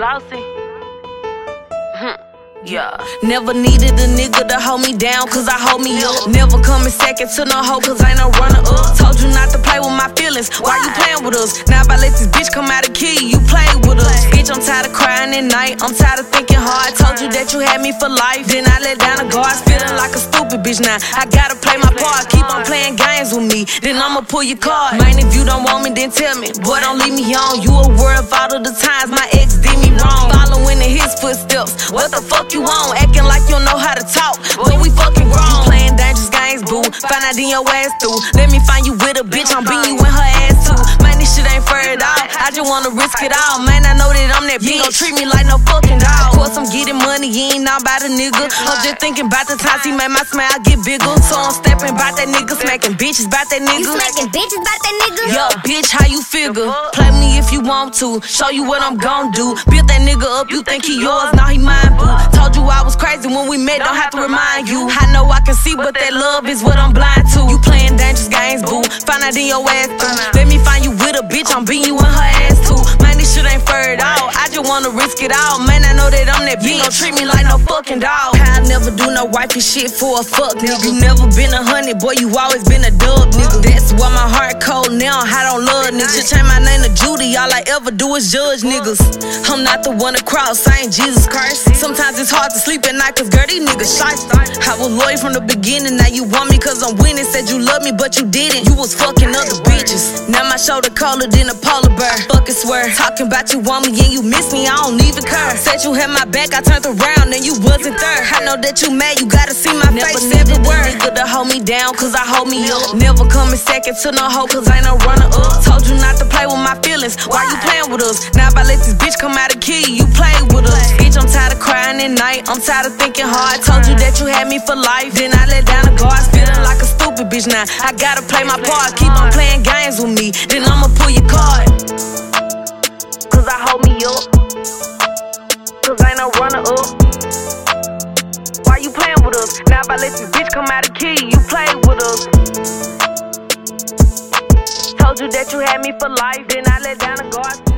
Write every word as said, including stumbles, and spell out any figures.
Flossy. Yeah. Never needed a nigga to hold me down, cause I hold me up. Never coming second to no hoe, cause ain't no runner up. Told you not to play with my feelings, why you playing with us? Now if I let this bitch come out of key, you play with us. Bitch, I'm tired of crying at night, I'm tired of thinking hard. Told you that you had me for life, then I let down the guards. Feeling like a stupid bitch now, I gotta play my part. Keep on playing games with me, then I'ma pull your card. Man, if you don't want me, then tell me, boy, don't leave me on. You aware of all of the times my ex did me wrong. Following in his footsteps, what the fuck you on? Acting like you don't know how to talk, but we fucking wrong. Playing dangerous games, boo. Find out then your ass through. Let me find you with a bitch, I'm beating you in her ass too. Man, this shit ain't fair at all. I just wanna risk it all. Man, I know that I'm that bitch. Don't treat me like no fucking dog. Of course, I'm getting money, you ain't all about a nigga. I'm just thinking about the times he made my smile get bigger. So I'm stepping about that nigga, smacking bitches about that nigga. You smacking bitches about that nigga? Yo, bitch, how you figure? Play me if you want to. Show you what I'm gon' do. Build that nigga up, you think he yours, now he mine, boo. Told you I was crazy when we met, don't have to remind you. I know I can see, but that love is what I'm blind to. You playing dangerous games, boo. Find out in your ass through. Let me find you with a bitch, I'm beating you in her ass too. Man, this shit ain't fair at all. I just wanna risk it all. Man, I know that I'm that bitch. Don't treat me like no fucking dog. I never do no wifey shit for a fuck nigga. You never been a honey, boy, you always been a dub nigga. That's why my heart cold now, I don't love niggas. Just change my name to Judy, all I ever do is judge niggas. I'm not the one to cross, I ain't Jesus Christ. Sometimes it's hard to sleep at night, cause girl, these niggas shiesty. I was loyal from the beginning, now you want me cause I'm winning. Said you love me, but you didn't. You was fucking other bitches. Now my shoulder colder than a polar bear. Fucking swear, talking about you want me and you miss me, I don't even care. Said you had my back, I turned around and you wasn't there. I know that you mad, you gotta see my Never face everywhere. Nigga to hold me down, cause I hold me up. Never coming second to no hoe, cause ain't no runner up. Told you not to play with my feelings, why you playing with us? Now if I let this bitch come out of key, you play with us. Bitch, I'm tired of crying at night, I'm tired of thinking hard. Told you that you had me for life, then I let down the guards. Feeling like a stupid bitch now, I gotta play my part. Keep on playing games with me, then I'ma pull your card. Cause I hold me up, cause ain't no runner up. Why you playing with us? Now if I let this bitch come out of key, you play with us. Told you that you had me for life, then I let down the guards.